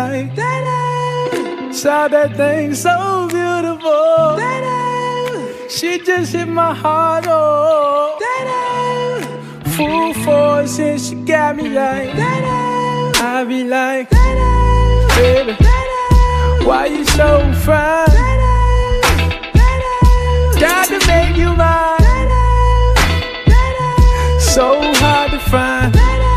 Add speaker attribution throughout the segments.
Speaker 1: like, saw that thing so beautiful. She just hit my heart, oh. Full force and she got me like, I be like, baby, why you so fine? Got to make you mine. So hard to find.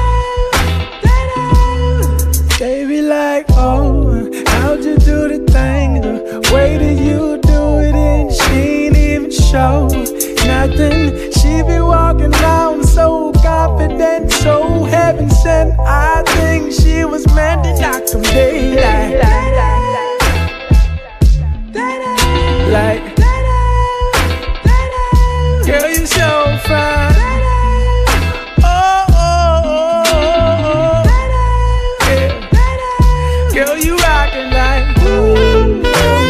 Speaker 1: They be like, oh, how'd you do the thing? The way that you do it and she ain't even show nothing. She be walking around so confident, so heaven sent. I think she was meant to knock some daylight. Like, girl, you so fine. Oh, oh, oh, oh, oh. Yeah. Girl, you rockin' like, ooh.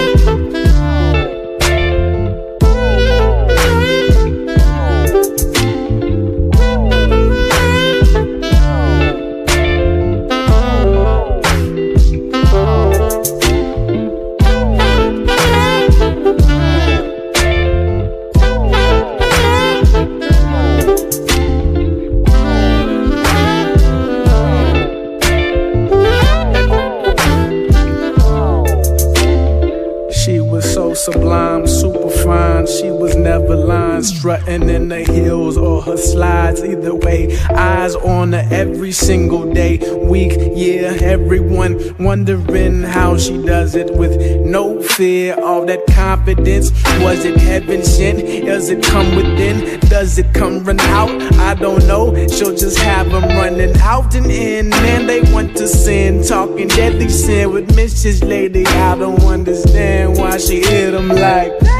Speaker 1: Sublime, super fine. She was never lying, strutting in the hills or her slides. Either way, eyes on her every single day, week, year. Everyone wondering how she does it with no fear. All that confidence, was it heaven sent? Does it come within? Does it come run out? I don't know. She'll just have them running out and in. Man, they want to sin, talking deadly sin with Mrs. Lady. I don't understand why she hit them like